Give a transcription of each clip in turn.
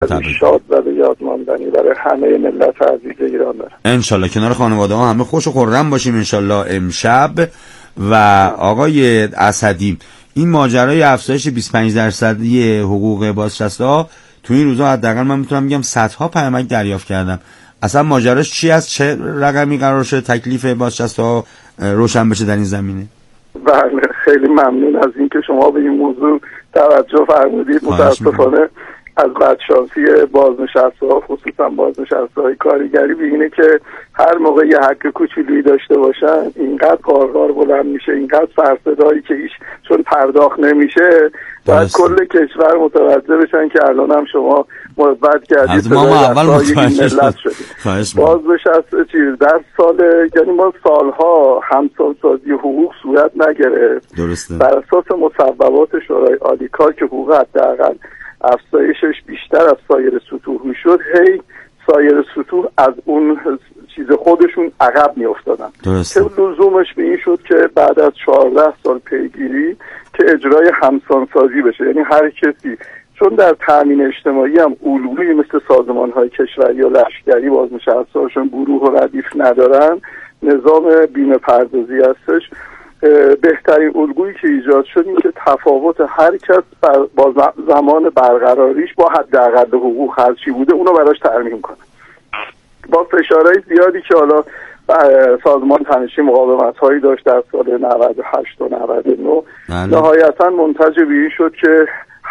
شاد و به یاد ماندنی برای همه ملت عزیز ایران دارم. انشالله کنار خانواده ها همه خوش و خرم باشیم انشالله امشب. و آقای اسدی، این ماجرای افزایش 25% حقوق بازنشسته‌ها تو این روزا حداقل من میتونم بگم صدها پیامک دریافت کردم. اصلا ماجراش چی است؟ چه رقمی قرار شده تکلیف بازنشسته‌ها روشن بشه در این زمینه؟ بله خیلی ممنون از اینکه شما به این موضوع توجه فرمودید. متاسفانه از بدشانسی بازنشسته‌ها خصوصا بازنشسته‌های کارگری ببینه که هر موقع یه حق کوچولویی داشته باشن اینقدر قارقار بلند میشه، اینقدر سرصدایی که هیچ چون پرداخت نمیشه باید کل کشور متوجه بشن که الان هم شما مثبت کردید از ما اول متوجه شدید. بازنشسته چیز در سال یعنی ما سالها همسانسازی حقوق صورت نگرفت. درسته. بر اساس مصوبات شورای عالی کار که حقوق حداقل افزایشش بیشتر از سایر سطوح میشد، هی سایر سطوح از اون چیز خودشون عقب میافتادن که لزومش به این شد که بعد از 14 سال پیگیری که اجرای همسانسازی بشه. یعنی هر کسی چون در تامین اجتماعی هم علومی مثل سازمان‌های کشوری و لشکری بازنشسته‌هاشون گروه و ردیف ندارن، نظام بیمه پردازی هستش. بهترین الگویی که ایجاد شد این که تفاوت هر کس با زمان برقراریش با حداقل حقوق هرچی بوده اونو براش ترمیم کنه. با فشارهای زیادی که حالا سازمان تنشی مقاومت هایی داشت در سال 98 و 99 نهایتا منتج به این شد که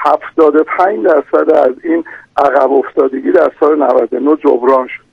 75% از این عقب افتادگی در سال 99 جبران شد.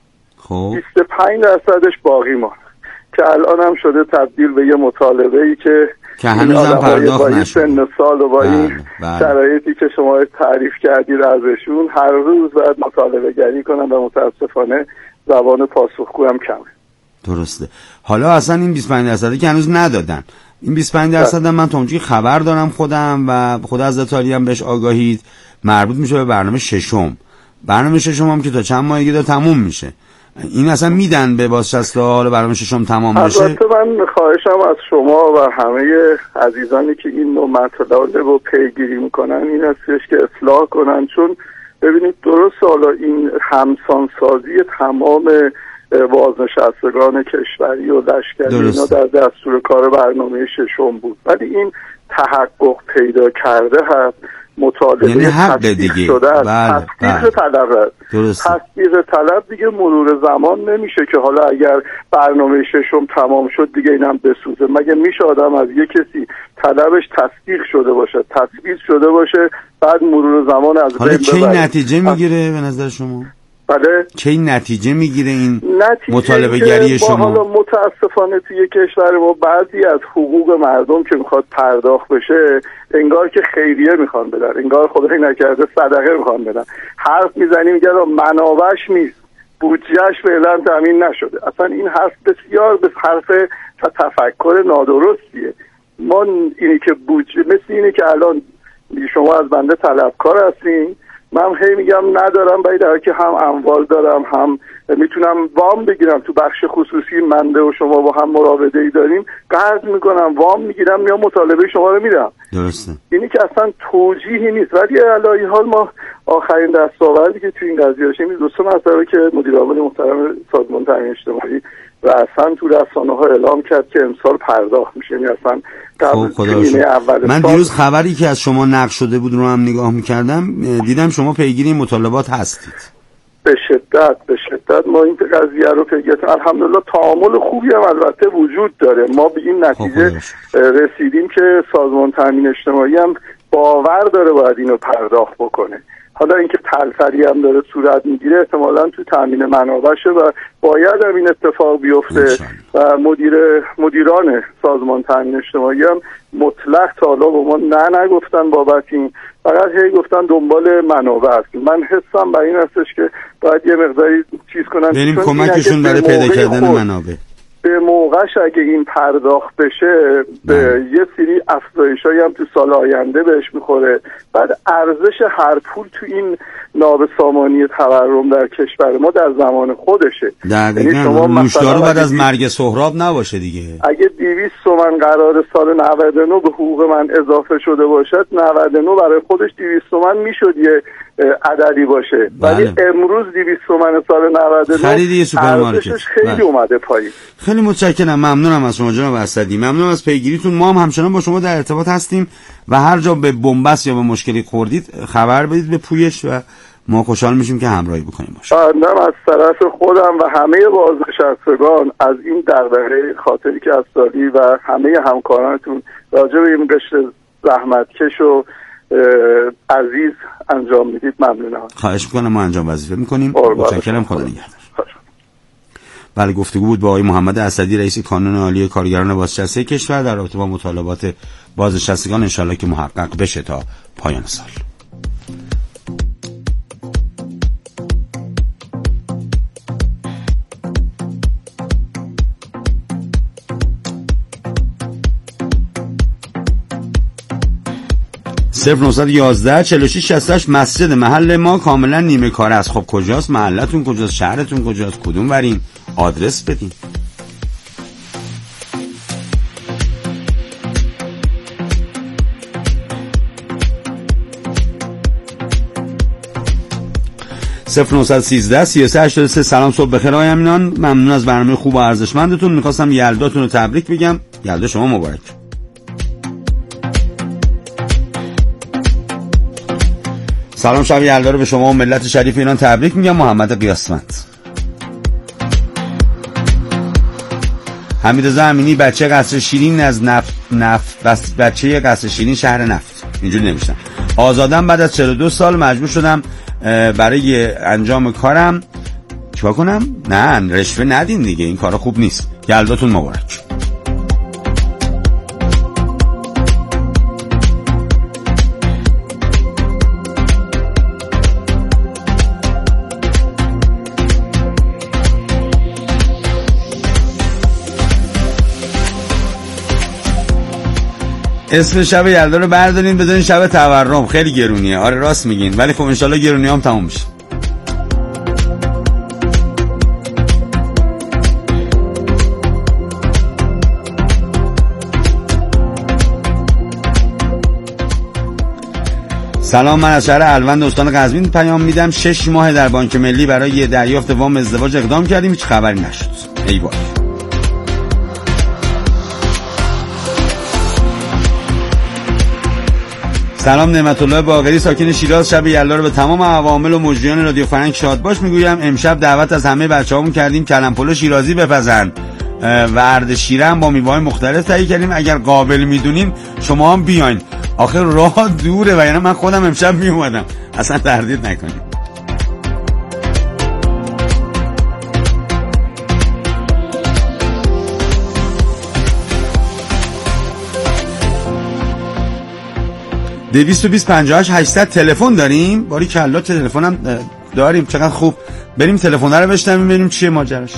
25%ش باقی ماند که الان هم شده تبدیل به یه مطالبه‌ای که هنوزم پرداخت نشده. سن سال و با این شرایطی که شما تعریف کردید ازشون هر روز باید مطالبه گری کنن و متاسفانه زبان پاسخگو هم کمه. درسته. حالا اصلا این 25% که هنوز ندادن، این 25% من تا اونجایی خبر دارم خودم و خود از تالی هم بهش آگاهید، مربوط میشه به برنامه ششم. برنامه ششم هم که تا چند ماه دیگه تموم میشه. این اصلا میدن به بازنشسته‌ها حالا برنامه ششم تمام بشه؟ البته من خواهشم از شما و همه عزیزانی که این نوع مطالب رو پیگیری میکنن این هستش که اصلاح کنن، چون ببینید درست حالا این همسانسازی تمام بازنشستگان کشوری و لشکری اینا در دستور کار برنامه ششم بود، ولی این تحقق پیدا کرده هست. مطالبه یعنی حق دیگه شده است. تصدیق طلب است. تصدیق طلب دیگه مرور زمان نمیشه که حالا اگر برنامه ششم تمام شد دیگه اینم بسوزه. مگه میشه آدم از یک کسی طلبش تصدیق شده باشه، تثبیت شده باشه، بعد مرور زمان از حالا چه نتیجه میگیره به نظر شما؟ بله چه نتیجه میگیره این مطالبه گری شما؟ حالا متاسفانه توی کشور ما بعضی از حقوق مردم که میخواد پرداخت بشه انگار که خیریه میخوان بدن، انگار خدای نکرده صدقه میخوان بدن. حرف میزنیم میگن منابعش نیست، بودجهش فعلا تامین نشده. اصلا این حرف بسیار به حرف تفکر نادرستیه. ما اینی که بودجه مثل اینه که الان شما از بنده طلبکار هستین، من هی میگم ندارم، باید در که هم اموال دارم هم میتونم وام بگیرم. تو بخش خصوصی منده و شما با هم مراوده‌ای داریم، قرض میکنم، وام میگیرم یا مطالبه شما رو میدم. درسته. اینی که اصلا توجیهی نیست. ولی علی حال ما آخرین دستاوردی که تو این قضیه داشتیم این 2 مسئله که مدیر عامل محترم سازمان تامین اجتماعی و اصلا تو رسانه‌ها اعلام کرد که امسال پرداخت میشه. یعنی اصلا من دیروز خبری که از شما نقل شده بود رو هم نگاه میکردم، دیدم شما پیگیری مطالبات هستید. به شدت ما این قضیه رو پیگیری الحمدلله تعامل خوبی هم البته وجود داره. ما به این نتیجه رسیدیم که سازمان تامین اجتماعی هم باور داره باید اینو پرداخت بکنه. حالا اینکه تلفری هم داره صورت میگیره احتمالاً تو تامین منابعشه و باید هم این اتفاق بیفته و مدیران سازمان تامین اجتماعی هم مطلق تا حالا با ما نگفتن بابت این، فقط هی گفتن دنبال منابع است. من حسم بر این هستش که باید یه مقداری چیز کنن، بریم کمکشون برای پیدا کردن منابع. به موقعش اگه این پرداخت بشه به یه سری افزایشایی هم تو سال آینده بهش میخوره. بعد ارزش هر پول تو این نابسامانی تورم در کشور ما در زمان خودشه. یعنی شما نوشدارو بعد از مرگ سهراب نباشه دیگه. اگه 200 تومن قرار سال 99 به حقوق من اضافه شده باشد، 99 برای خودش 200 تومن میشد یه عددی باشه، ولی امروز 200 تومن سال 99 خریدی سوپرمارکت خیلی اومده پایین. خیلی متشکرم، ممنونم از شما جناب اسدی، ممنونم از پیگیریتون. ما هم همچنان با شما در ارتباط هستیم و هر جا به بنبست یا به مشکلی خوردید خبر بدید به پویش و ما خوشحال میشیم که همراهی بکنیم باشه. من از طرف خودم و همه بازنشستگان از این دغدغه خاطری که از سالی و همه همکارانتون راجع به این قشر زحمتکش و عزیز انجام میدید ممنونم. خواهش میکنم، ما انجام وظیفه میکنیم. متشکرم، خدا نگهدار. بله، گفتگو بود با آقای محمد اسدی، رئیس کانون عالی کارگران بازنشسته کشور در رابطه با مطالبات بازنشستگان، انشالله که محقق بشه تا پایان سال. صفر 911 46 68 مسجد محل ما کاملا نیمه کاره است. خب کجاست؟ محلتون کجاست؟ شهرتون کجاست؟ کدوم ورین؟ آدرس بدین. صفر 913 3383. سلام، صبح بخیر آقای امینان، ممنون از برنامه خوب و ارزشمندتون. میخواستم یلداتون رو تبریک بگم. یلدا شما مبارک. سلام، شب یلدا رو به شما و ملت شریف ایران تبریک میگم. محمد قیاسمند. حمیدرضا امینی، بچه قصر شیرین از نفت بچه قصر شیرین شهر نفت، اینجوری نمیشتم. آزادم بعد از 42 سال مجبور شدم برای انجام کارم چیکار کنم؟ نه رشوه ندین دیگه، این کارا خوب نیست. یلداتون مبارک. اسم شب یلدا رو بردارین بذارین شب تورم، خیلی گرونیه. آره راست میگین، ولی خب انشالله گرونی هم تموم میشه. سلام، من از شهر الوند استان قزوین پیام میدم. 6 ماه در بانک ملی برای دریافت وام ازدواج اقدام کردیم، هیچ خبری نشد. ای وای. سلام، نعمت الله باقری، ساکن شیراز. شب یلدا رو به تمام عوامل و مجریان رادیو فرنگ شاد باش میگویم. امشب دعوت از همه بچه‌هامون کردیم کلم پلو شیرازی بپزن و اردشیره هم با میوه‌های مختلف تهیه کردیم. اگر قابل میدونین شما هم بیاین، آخه راه دوره و یعنی من خودم امشب میومدم، اصلا تردید نکنید. دویست و 58 تلفن داریم. باری کلا تلفنم داریم، چقدر خوب. بریم تلفن رو بشنویم ببینیم چیه ماجراش.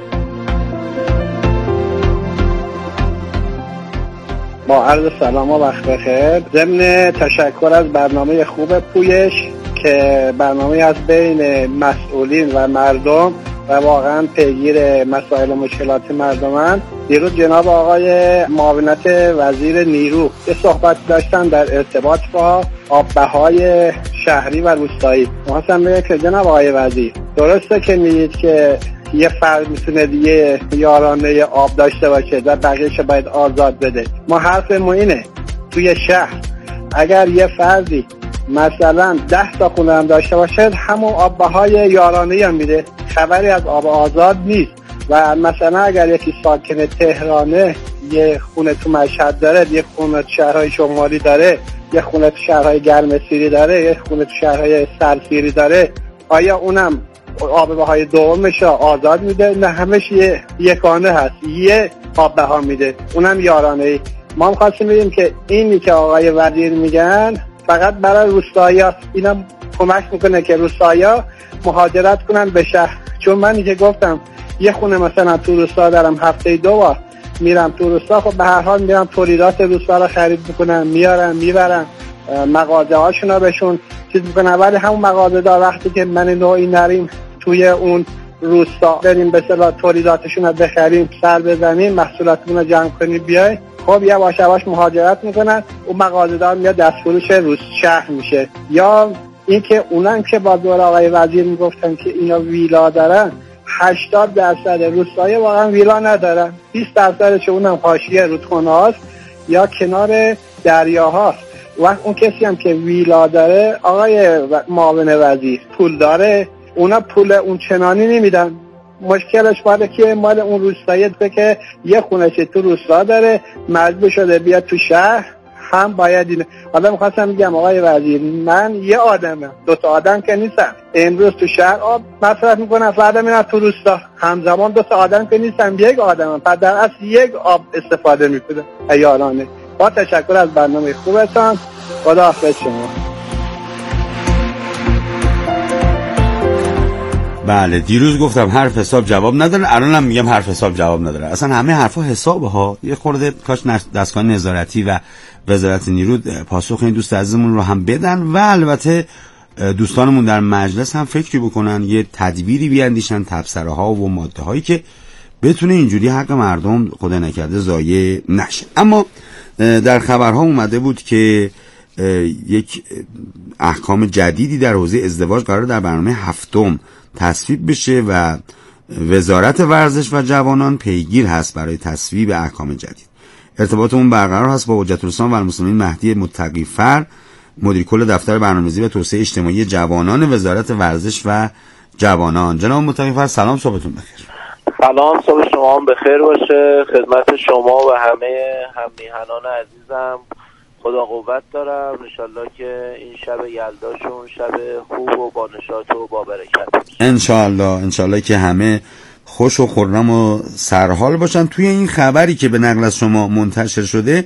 با عرض سلام و وقت بخیر. ضمن تشکر از برنامه خوب پویش که برنامه از بین مسئولین و مردم و واقعا پیگیر مسائل و مشکلات مردمن. دیروز جناب آقای معاونت وزیر نیرو یه صحبت داشتن در ارتباط با آب‌بهای شهری و روستایی. می‌خواستم بگم که جناب آقای وزیر، درسته که میگید که یه فرد میتونه دیگه یارانه آب داشته باشه و بقیه‌اش باید آزاد بده. ما حرفمون اینه توی شهر اگر یه فردی مثلا 10 تا خونه هم داشته باشه، همون آب‌بهای یارانه هم میده، خبری از آب آزاد نیست. و مثلا اگر یکی ساکن تهرانه یه خونه تو مشهد داره، یه خونه تو شهرهای شمالی داره، یه خونه تو شهرهای گرمسیری داره، یه خونه تو شهرهای سرسیری داره، آیا اونم آب‌بهای دومش آزاد میده؟ نه، همش یکانه هست، یه آب‌بها میده، اونم یارانه. ما هم خواستیم بگیم که اینی که آقای وزیر میگن فقط برای روستایی‌ها، اینم کمک میکنه که روستایی‌ها مهاجرت کنن به شهر. چون من که گفتم یه خونه مثلا تو روستا دارم، هفته 2 بار میرم تو روستا، خب به هر حال میرم تولیدات روستا رو خرید میکنم، میبرم مغازه هاشون رو بهشون چیز میکنم. ولی همون مغازه دار وقتی که من نوعی نریم توی اون روستا بریم به اصطلاح تولیداتشون رو بخریم، سر بزنیم، محصولاتمون رو جمع کنیم بیای، خب یواش یواش مهاجرت میکنن، اون مغازه دار میاد دستفروش روز شهر میشه. یا این که اونم که با دور آقای وزیر میگفتن که اینا ویلا دارن، 80% روستایی واقعا ویلا ندارن، 20% اونم حاشیه رودخونه هاست یا کنار دریاهاست. و اون کسی هم که ویلا داره، آقای معاون وزیر، پول داره، اونا پول اون چنانی نمیدن. مشکلش باید که مال اون روستایی که یه خونش تو روستا داره مجبور شده بیاد تو شهر، هم باید اینه. حالا میخواستم بگم آقای وزیر، من یه آدمم، 2 تا آدم که نیستم. امروز تو شهر آب مصرف میکنم، فردا میرم تو روستا، همزمان 2 تا آدم که نیستم، یک آدمم، پس در اصل یک آب استفاده میکنم. ایارانه. با تشکر از برنامه خوبتان. خداحافظ شما. بله، دیروز گفتم حرف حساب جواب نداره، الانم میگم حرف حساب جواب نداره. اصلا همه حرفا حسابه ها. یه خورده کاش دستگاه نظارتی و وزارت نیرو پاسخ این دوست عزیزمون رو هم بدن و البته دوستانمون در مجلس هم فکری بکنن، یه تدبیری بیاندیشن، تبصره ها و ماده هایی که بتونه اینجوری حق مردم خدا نکرده ضایع نشه. اما در خبرها اومده بود که یک احکام جدیدی در حوزه ازدواج قرار در برنامه 7 تصویب بشه و وزارت ورزش و جوانان پیگیر هست برای تصویب احکام جدید. ارتباطمون برقرار هست با حجت الاسلام و المسلمین مهدی متقی‌فر، مدیر کل دفتر برنامه‌ریزی و توسعه اجتماعی جوانان وزارت ورزش و جوانان. جناب متقی‌فر سلام، صبحتون بخیر. سلام، صبح شما هم بخیر باشه. خدمت شما و همه هم‌میهنان عزیزم خدا قوت دارم. انشالله که این شب یلداشون شب خوب و با نشاط و با برکت باشه. انشالله که همه خوش و خرم و سرحال باشن. توی این خبری که به نقل از شما منتشر شده،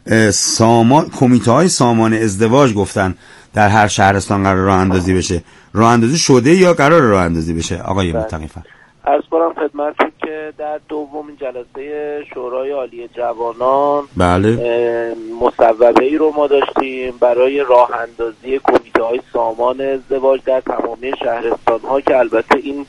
کمیته های سامان ازدواج گفتن در هر شهرستان قرار راه اندازی بشه. راه اندازی شده یا قرار راه اندازی بشه آقای متقی‌فر؟ عرض کنم خدمتتون که در دومین جلسه شورای عالی جوانان بله مصوبه‌ای رو ما داشتیم برای راه اندازی کمیته‌های سامان ازدواج در تمامی شهرستان‌ها که البته این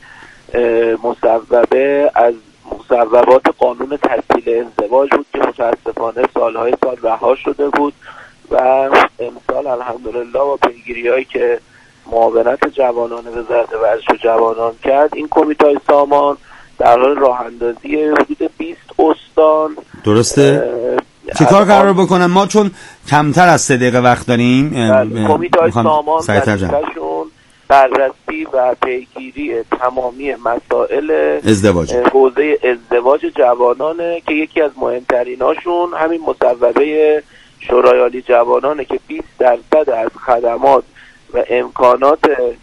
مصوبه از مصوبات قانون تسهیل ازدواج بود که متاسفانه سالهای سال رها شده بود و امسال الحمدلله با پیگیری‌هایی که معاونت جوانان وزارت ورزش و جوانان کرد، این کمیته سامان در حال راه اندازی حدود 20 استان. درسته؟ چه کار قرار بکنن؟ ما چون کمتر از 3 دقیقه وقت داریم، کمیته سامان وظیفه‌شون بررسی و پیگیری تمامی مسائل ازدواج، حوزه ازدواج جوانانه که یکی از مهمتریناشون همین مصوبه شورای عالی جوانانه که 20% از خدمات و امکانات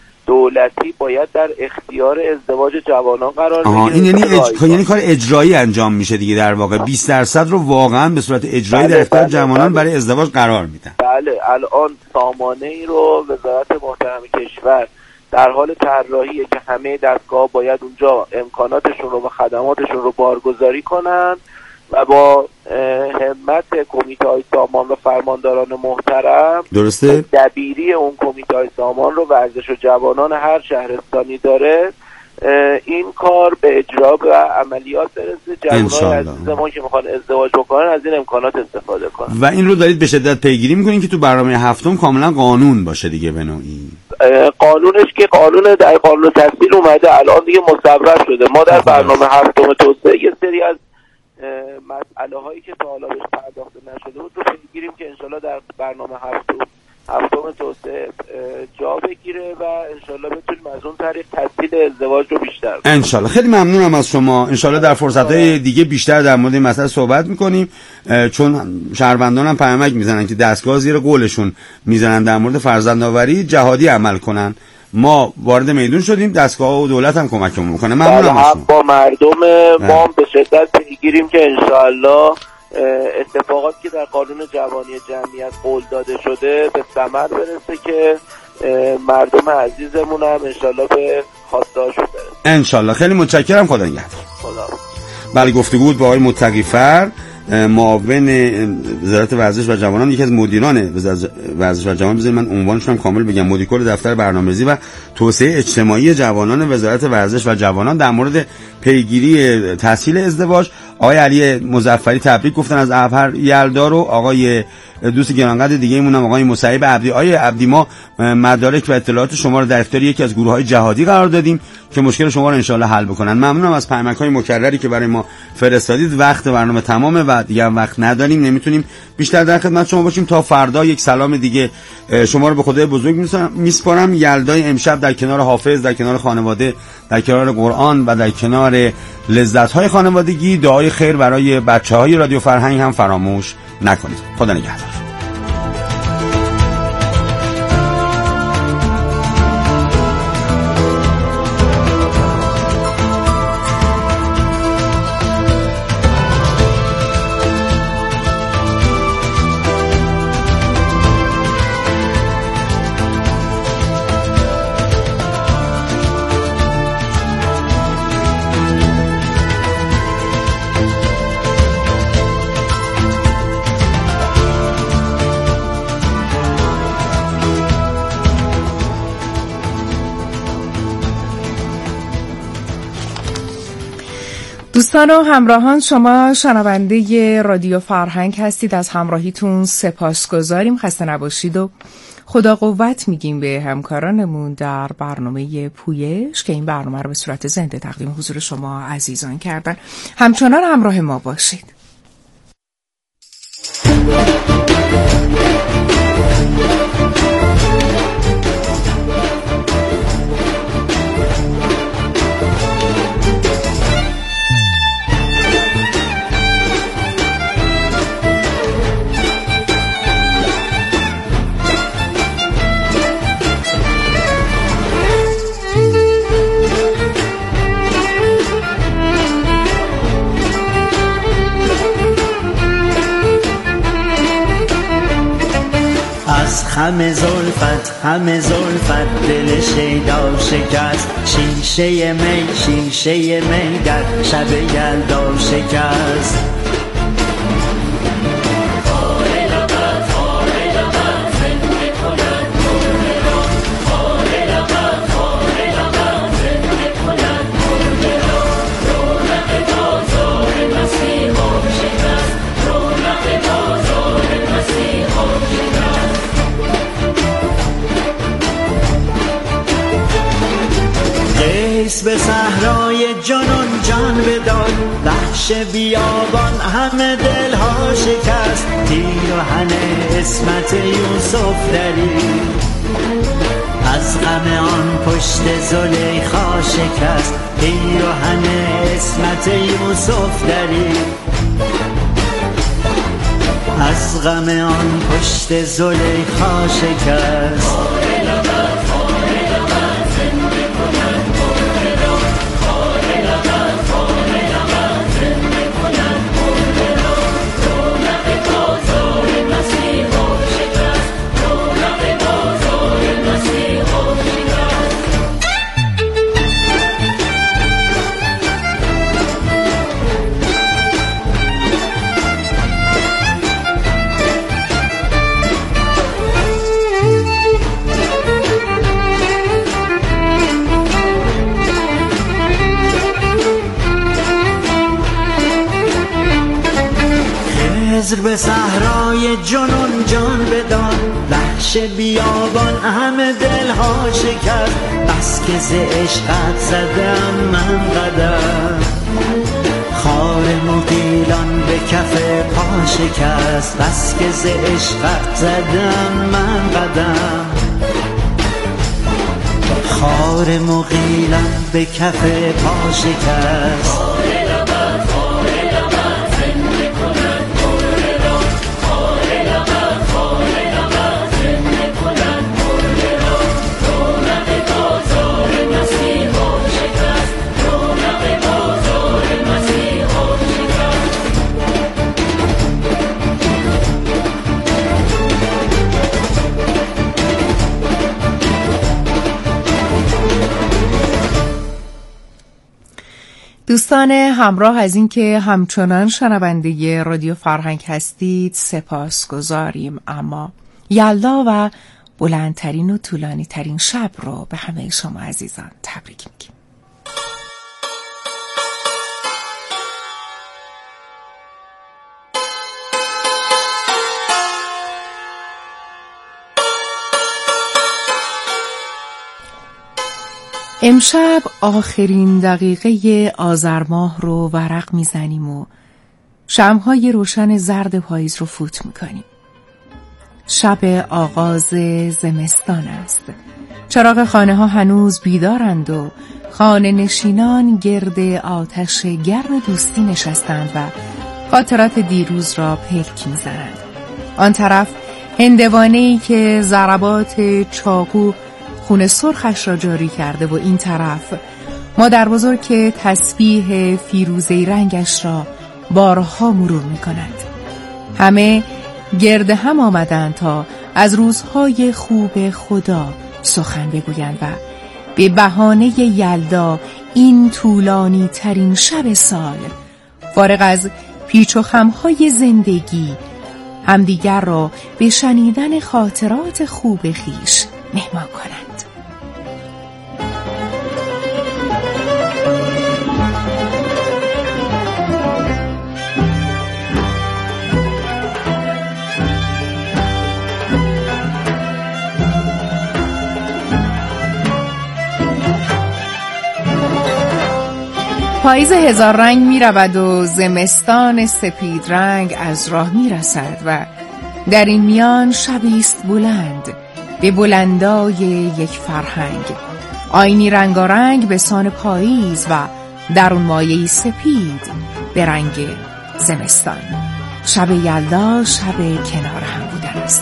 دولتی باید در اختیار ازدواج جوانان قرار بگیره. این یعنی کار اجرایی انجام میشه دیگه، در واقع 20% رو واقعا به صورت اجرایی در اختیار جوانان برای ازدواج قرار میدن. بله، الان سامانه ای رو وزارت محترم کشور در حال طراحیه که همه دستگاه باید اونجا امکاناتشون رو و خدماتشون رو بارگذاری کنن و با همت کمیته‌های سامان و فرمانداران محترم، درسته، دبیری اون کمیته‌های سامان رو ورزش و جوانان هر شهرستانی داره، این کار به اجرا و عملیات برسه. جوانان عزیزمون که میخوان ازدواج بکنن از این امکانات استفاده کنن و این رو دارید به شدت پیگیری میکنین که تو برنامه 7 کاملا قانون باشه دیگه. به نوعی قانونش که در قانون تسهیل اومده، الان دیگه مصوب شده. ما در برنامه 7 توسعه یه سری از مسئله هایی که تا حالا بهش پرداخته نشده بود رو پیگیریم که انشالله در برنامه 7 توسعه جا بگیره و انشالله بتونیم از اون طریق تسهیل ازدواج رو بیشتر کنیم. انشالله. خیلی ممنونم از شما. انشالله در فرصت‌های دیگه بیشتر در مورد این مسئله صحبت میکنیم، چون شهروندان هم پیامک میزنن که دستگاه زیر قولشون میزنن در مورد فرزندآوری جهادی عمل کنن. ما وارد میدون شدیم، دستگاه و دولت هم کمکمون میکنه. ممنونم از شما. با مردم ما به شدت پیگیریم که انشالله اتفاقاتی که در قانون جوانی جمعیت قول داده شده به ثمر برسه که مردم عزیزمون هم انشالله به خواسته‌هاشون برسه. انشالله. خیلی متشکرم. خدا نگهدار. بله، گفتگو بود با آقای متقی‌فر، معاون وزارت ورزش و جوانان، یکی از مدیران وزارت ورزش و جوانان. بذارید من عنوانش رو کامل بگم: مدیر کل دفتر برنامه‌ریزی و توسعه اجتماعی جوانان وزارت ورزش و جوانان، در مورد پیگیری تسهیل ازدواج. آقای علی مظفری تبریک گفتن از ابهر یلدا رو. آقای دوست گرانقدر دیگه ایمونم آقای مصعب عبدی. آقای عبدی ما مدارک و اطلاعات شما رو در اختیار یکی از گروه‌های جهادی قرار دادیم که مشکل شما رو ان شاءالله حل بکنن. ممنونم از پیامک‌های مکرری که برای ما فرستادید. وقت برنامه تمامه و دیگه وقت نداریم، نمیتونیم بیشتر در خدمت شما باشیم. تا فردا یک سلام دیگه شما رو به خدای بزرگ میسپارم. یلدای امشب در کنار حافظ، در کنار خانواده، در کنار قرآن و در کنار لذت‌های خانوادگی، دعای خیر برای بچه‌های رادیو فرهنگ هم فراموش نکنید. خدا نگهدار. دوستان و همراهان، شما شنونده رادیو فرهنگ هستید. از همراهیتون سپاسگزاریم. خسته نباشید و خدا قوت میگیم به همکارانمون در برنامه پویش که این برنامه رو به صورت زنده تقدیم حضور شما عزیزان کردن. همچنان همراه ما باشید. همه زلفت دل شیدا شکست، شیشه می در شب یلدا شکست. به صحرای جنون جان بداد، وحش بیابان همه دلها شکست. پیراهن اسمت یوسف درید، از غم آن پشت زلیخا شکست. پیراهن اسمت یوسف درید، از غم آن پشت زلیخا شکست. به صحرای جنون جان بدان، وحش بیابان همه دلها شکست. بس که ز عشقت زدم من قدم، خار مغیلان به کف پا شکست. بس که ز عشقت زدم من قدم، خار مغیلان به کف پا شکست. دوستان همراه از این که همچنان شنونده رادیو فرهنگ هستید سپاسگزاریم. اما یلدا و بلندترین و طولانی ترین شب رو به همه شما عزیزان تبریک میگیم. امشب آخرین دقیقه آذر ماه رو ورق میزنیم و شمع‌های روشن زرد پاییز رو فوت میکنیم. شب آغاز زمستان است. چراغ خانه ها هنوز بیدارند و خانه نشینان گرد آتش گرم دوستی نشستند و خاطرات دیروز را پلک میزنند. آن طرف هندوانه‌ای که ضربات چاقو خون سرخش را جاری کرده و این طرف مادر بزرگ که تسبیح فیروزه‌ای رنگش را بارها مرور می‌کند. همه گرد هم آمدند تا از روزهای خوب خدا سخن بگویند و به بهانه یلدا این طولانی ترین شب سال فارغ از پیچ و خم‌های زندگی همدیگر را به شنیدن خاطرات خوب خویش مهمان کنند. پاییز هزار رنگ می رود و زمستان سپید رنگ از راه می رسد و در این میان شبی است بلند به بلندای یک فرهنگ، آینی رنگارنگ به سان پاییز و در اون مایه‌ای سپید به رنگ زمستان. شب یلدا شب کنار هم بودن است.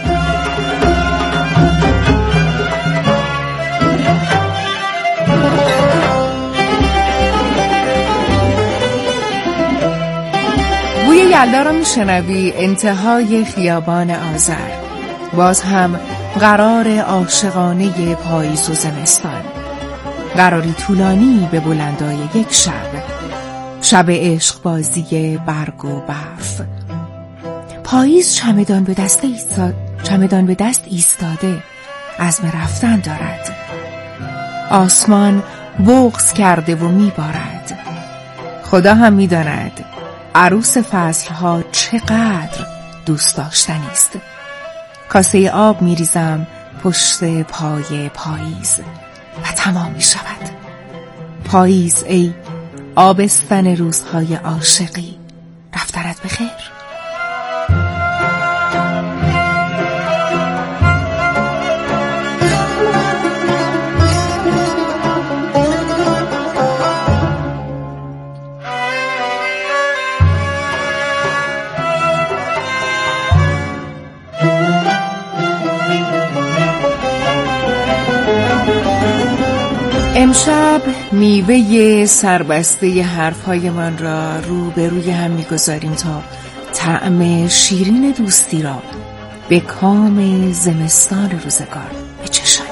بوی یلدا را میشنوی انتهای خیابان آذر. باز هم قرار عاشقانه پاییز و زمستان، قراری طولانی به بلندای یک شب عشق بازی برگ و برف. پاییز چمدان به دست ایستاده عزم رفتن دارد. آسمان بغض کرده و میبارد. خدا هم میداند عروس فصلها چقدر دوست داشتنی است. کاسه آب میریزم پشت پای پاییز و تمام می شود. پاییز ای آبستن روزهای عاشقی، رفتنت بخیر. امشب میوه سربسته حرفهای من را روبروی هم میگذاریم تا طعم شیرین دوستی را به کام زمستان روزگار بچشانیم.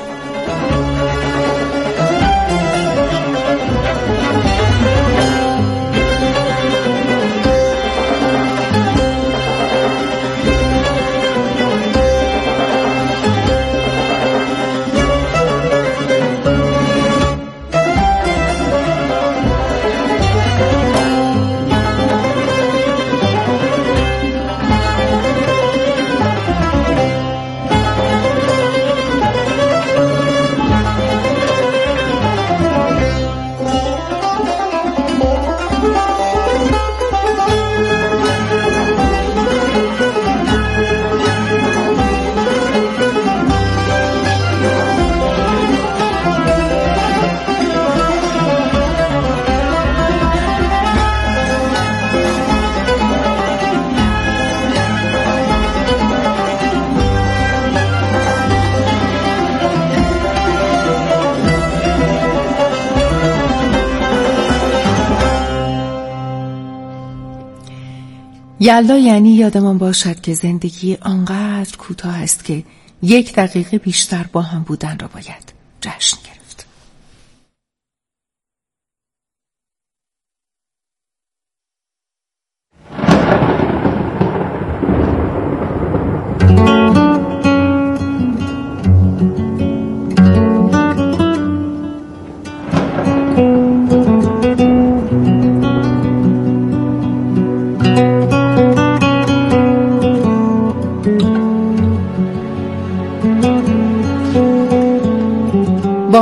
یلدا یعنی یادمان باشد که زندگی آنقدر کوتاه است که یک دقیقه بیشتر با هم بودن را باید جشن گرفت.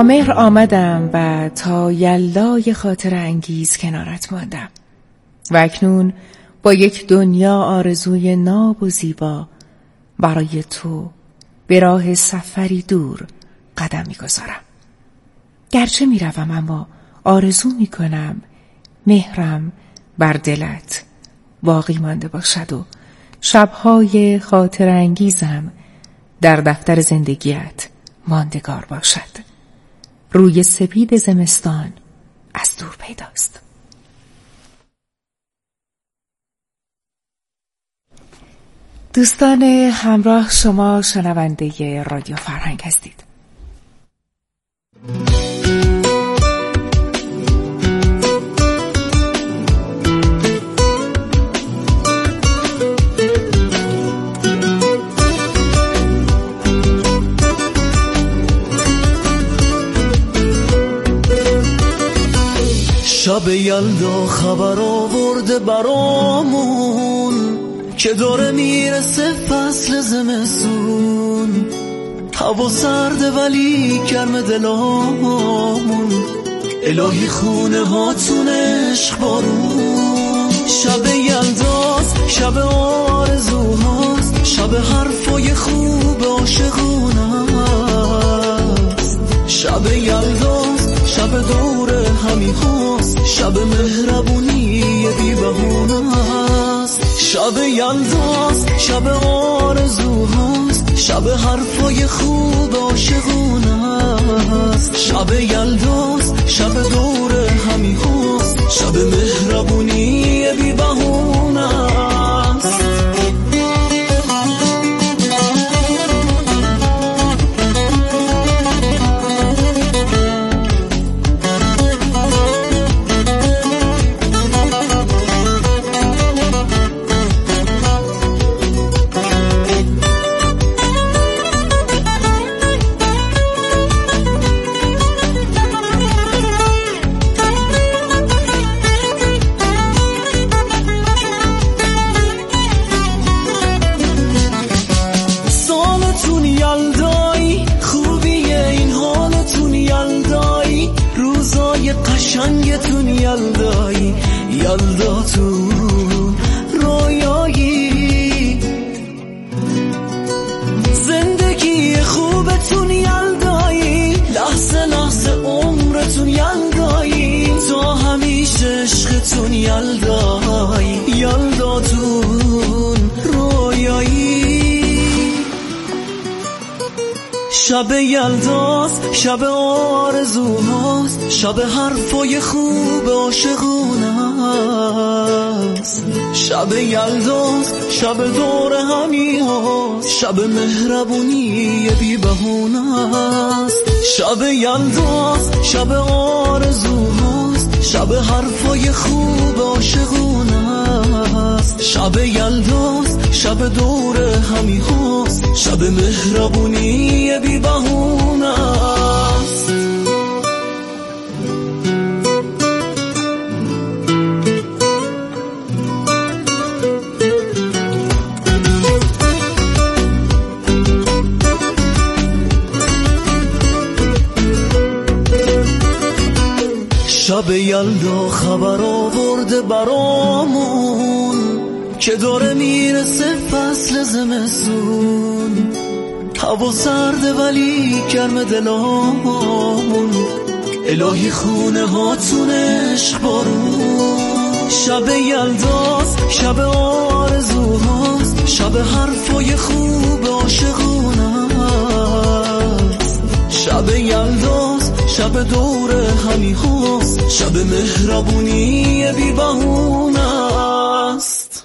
با مهر آمدم و تا یلدای خاطر انگیز کنارت ماندم و اکنون با یک دنیا آرزوی ناب و زیبا برای تو به راه سفری دور قدم می‌گذارم. گرچه میروم اما آرزو میکنم مهرم بر دلت باقی مانده باشد و شبهای خاطر انگیزم در دفتر زندگیت ماندگار باشد. روی سپید زمستان از دور پیداست. دوستان همراه، شما شنونده رادیو فرهنگ هستید. شب یلدا خبر آورده برامون که داره میرسه فصل زمستون. هوا سرده ولی گرم دلامون، الهی خونه هاتون عشق بارون. شب یلداست، شب آرزوهاست، شب حرفای خوب عاشقونه است. شب یلداست، شب دور همی هاست، شب مهربونی بی بهونه است. شب یلداست، شب آرزوهاست، شب حرفای خوب عاشقونه است. شب یلداست، شب دور همی هاست، شب مهربونی بی بهونه است. قشنگتون یلدایی، یلداتون رویایی، زندگی خوبتون یلدایی، لحظه لحظه عمرتون یلدایی، تا همیشه عشقتون یلدایی، یلداتون رویایی. شب یلداست، شب آرزوهاست، شب حرفای خوب عاشقونه است. شب یلداست، شب دور همی هاست، شب مهربونی بی بهونه است. شب یلداست، شب آرزوهاست، شب حرفای خوب عاشقونه است. شب یلداست، شب دور همی هاست، شب مهربونی بی بهونه است. شب یلدا خبر آورده برامون که داره میرسه فصل زمستون. هوا سرده ولی گرم دلامون، الهی خونه هاتون عشق بارون. شب یلداست، شب آرزوهاست، شب حرفای خوب عاشقونه است. شب یلداست، شب دور همی هاست، شب مهربونی بی بهونه است.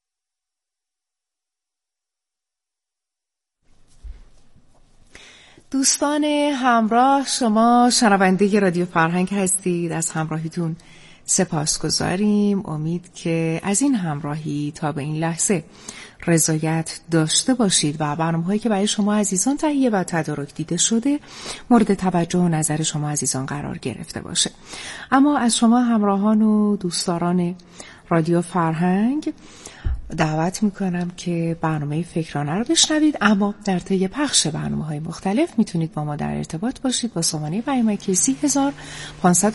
دوستان همراه، شما شنونده رادیو فرهنگ هستید. از همراهیتون سپاسگزاریم. امید که از این همراهی تا به این لحظه رضایت داشته باشید و برنامه‌هایی که برای شما عزیزان تهیه و تدارک دیده شده مورد توجه و نظر شما عزیزان قرار گرفته باشه. اما از شما همراهان و دوستداران رادیو فرهنگ دعوت میکنم که برنامه فکرانه رو بشنوید، اما در طی پخش برنامه‌های مختلف میتونید با ما در ارتباط باشید با سامانه پیامک 30500